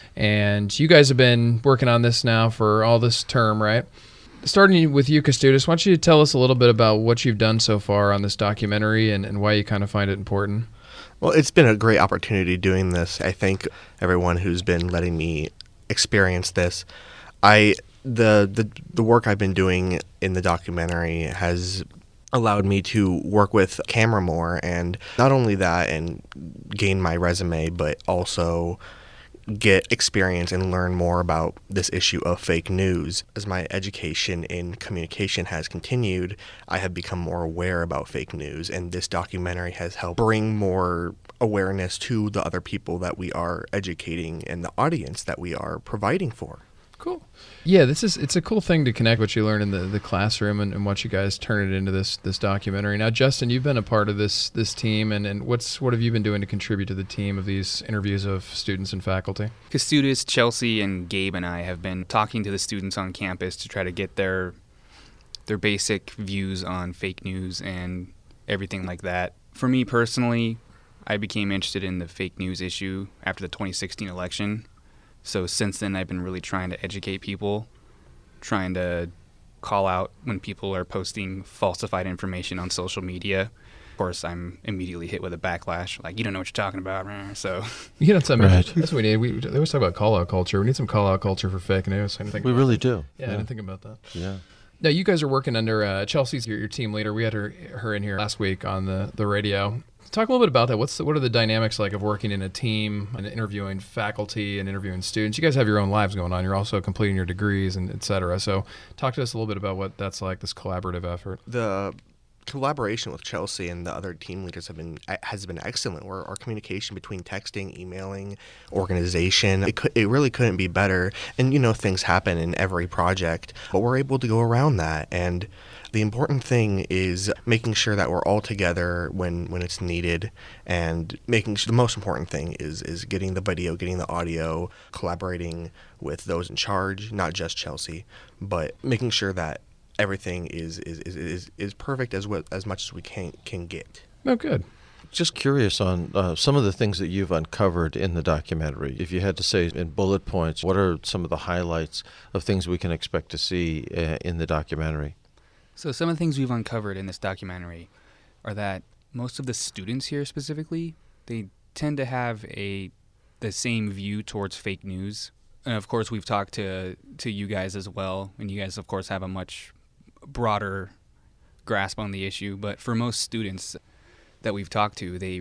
And you guys have been working on this now for all this term, right? Starting with you, Kestudis, why don't you tell us a little bit about what you've done so far on this documentary and why you kind of find it important? Well, it's been a great opportunity doing this. I thank everyone who's been letting me experience this. The work I've been doing in the documentary has allowed me to work with camera more, and not only that and gain my resume, but also get experience and learn more about this issue of fake news. As my education in communication has continued, I have become more aware about fake news, and this documentary has helped bring more awareness to the other people that we are educating and the audience that we are providing for. Cool. Yeah, it's a cool thing to connect what you learn in the classroom and what you guys turn it into this documentary. Now, Justin, you've been a part of this team, and what have you been doing to contribute to the team of these interviews of students and faculty? Kestudis, Chelsea, and Gabe and I have been talking to the students on campus to try to get their basic views on fake news and everything like that. For me personally, I became interested in the fake news issue after the 2016 election. So since then, I've been really trying to educate people, trying to call out when people are posting falsified information on social media. Of course, I'm immediately hit with a backlash, like, you don't know what you're talking about. So you know, that's what we need. They always talk about call-out culture. We need some call-out culture for fake news. We really do. Yeah, I didn't think about that. Yeah. Now, you guys are working under Chelsea's your team leader. We had her in here last week on the radio. Talk a little bit about that. What are the dynamics like of working in a team and interviewing faculty and interviewing students? You guys have your own lives going on. You're also completing your degrees and et cetera. So talk to us a little bit about what that's like, this collaborative effort. The collaboration with Chelsea and the other team leaders has been excellent. Our communication between texting, emailing, organization, it really couldn't be better. And, things happen in every project, but we're able to go around that. And the important thing is making sure that we're all together when it's needed, and making sure the most important thing is getting the video, getting the audio, collaborating with those in charge, not just Chelsea, but making sure that everything is perfect as much as we can get. Oh, good. just curious on some of the things that you've uncovered in the documentary. If you had to say in bullet points, what are some of the highlights of things we can expect to see in the documentary? So some of the things we've uncovered in this documentary are that most of the students here specifically, they tend to have the same view towards fake news. And of course, we've talked to you guys as well, and you guys, of course, have a much broader grasp on the issue. But for most students that we've talked to, they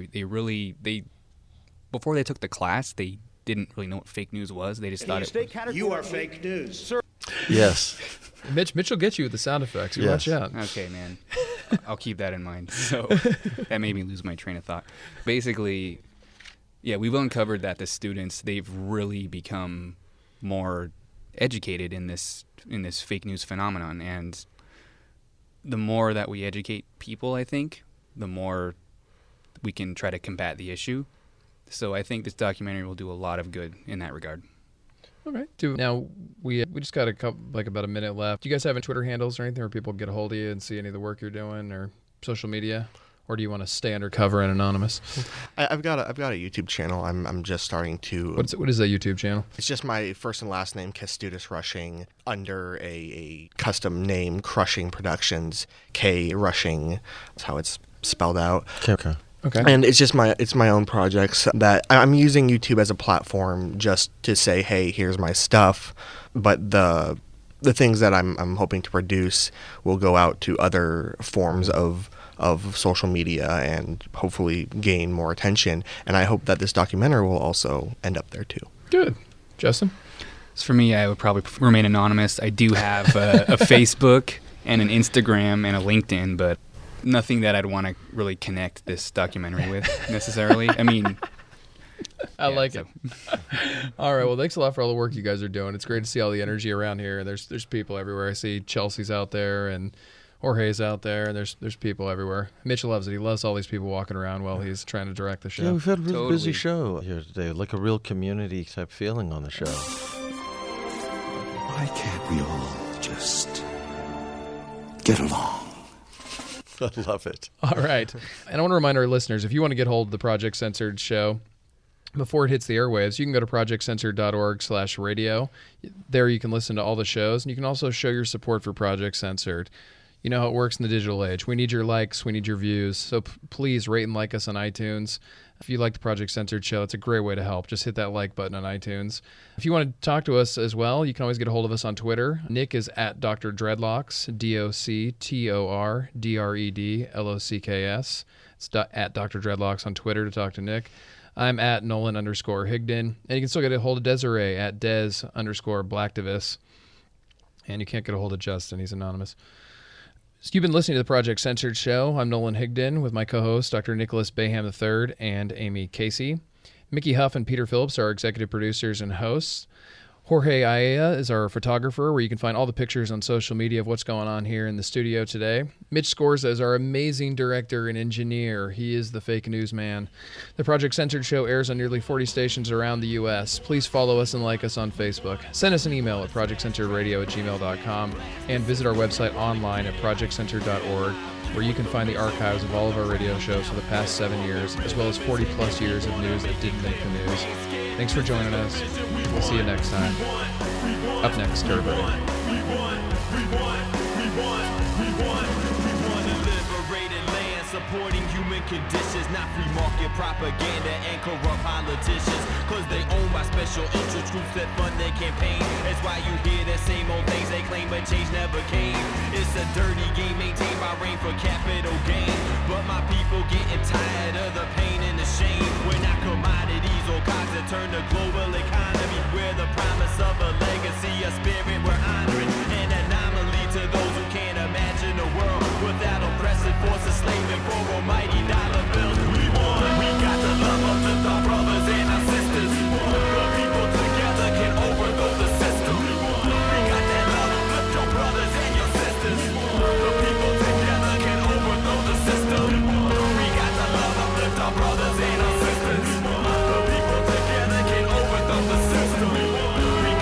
before they took the class, they didn't really know what fake news was. They just thought you are fake news, sir. Yes. Mitch will get you with the sound effects. You watch out. Okay, man. I'll keep that in mind. So that made me lose my train of thought. Basically, yeah, we've uncovered that the students, they've really become more educated in this fake news phenomenon, and the more that we educate people, I think, the more we can try to combat the issue. So I think this documentary will do a lot of good in that regard. All right. Now, we just got about a minute left. Do you guys have any Twitter handles or anything where people get a hold of you and see any of the work you're doing, or social media? Or do you want to stay undercover and anonymous? I've got a YouTube channel. I'm just starting to. What is that YouTube channel? It's just my first and last name, Kęstutis Rushing, under a custom name, Crushing Productions, K Rushing. That's how it's spelled out. Okay. And it's just my own projects that I'm using YouTube as a platform just to say, hey, here's my stuff. But the things that I'm hoping to produce will go out to other forms of social media and hopefully gain more attention. And I hope that this documentary will also end up there too. Good. Justin? So for me, I would probably remain anonymous. I do have a Facebook and an Instagram and a LinkedIn, but nothing that I'd want to really connect this documentary with necessarily. I mean, I like it. All right. Well, thanks a lot for all the work you guys are doing. It's great to see all the energy around here. There's people everywhere. I see Chelsea's out there and Jorge's out there, and there's people everywhere. Mitch loves it. He loves all these people walking around while he's trying to direct the show. Yeah, we've had a really busy show here today, like a real community type feeling on the show. Why can't we all just get along? I love it. All right. And I want to remind our listeners, if you want to get hold of the Project Censored show before it hits the airwaves, you can go to projectcensored.org/radio. There you can listen to all the shows, and you can also show your support for Project Censored. You know how it works in the digital age. We need your likes. We need your views. So please rate and like us on iTunes. If you like the Project Censored show, it's a great way to help. Just hit that like button on iTunes. If you want to talk to us as well, you can always get a hold of us on Twitter. Nick is at Dr. Dreadlocks, DoctorDredlocks. It's at Dr. Dreadlocks on Twitter to talk to Nick. I'm at Nolan_Higdon. And you can still get a hold of Desiree at Des_Blacktivist. And you can't get a hold of Justin. He's anonymous. So you've been listening to the Project Censored show. I'm Nolan Higdon with my co-hosts, Dr. Nicholas Bayham III and Amy Casey. Mickey Huff and Peter Phillips are our executive producers and hosts. Jorge Aea is our photographer, where you can find all the pictures on social media of what's going on here in the studio today. Mitch Scorza is our amazing director and engineer. He is the fake news man. The Project Censored show airs on nearly 40 stations around the U.S. Please follow us and like us on Facebook. Send us an email at projectcensoredradio@gmail.com and visit our website online at projectcensored.org, where you can find the archives of all of our radio shows for the past 7 years, as well as 40-plus years of news that didn't make the news. Thanks for joining us. We'll see you next time. Up next, everybody. Supporting human conditions, not free market propaganda and corrupt politicians, cause they owned by special interest groups that fund their campaign. That's why you hear the same old things they claim, but change never came. It's a dirty game maintained by rain for capital gain, but my people getting tired of the pain and the shame. We're not commodities or cogs that turn the global economy. We're the promise of a legacy, a spirit we're honoring, an anomaly to those who can't imagine a world without oppressive forces slaving for almighty dollar bills. We won. We got the love of our brothers and our sisters. The people together can overthrow the system. We got that love of your brothers and your sisters. The people together can overthrow the system. We got the love of our brothers and our sisters. The people together can overthrow the system. We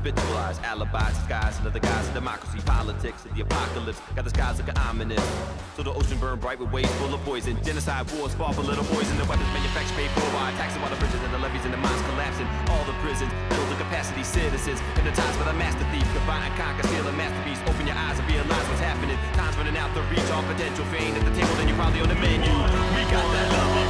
habitualized alibis, disguised under the guise of democracy, politics, and the apocalypse. Got the skies looking ominous. So the ocean burned bright with waves full of poison. Genocide wars fought for little boys, and the weapons manufactured paid for by taxing all the bridges and the levees and the mines collapsing. All the prisons filled with capacity citizens, hypnotized by the master thief. Combine and conquer, steal a masterpiece. Open your eyes and realize what's happening. Time's running out to reach all potential. If you ain't at the table, then you're probably on the menu. We got that love.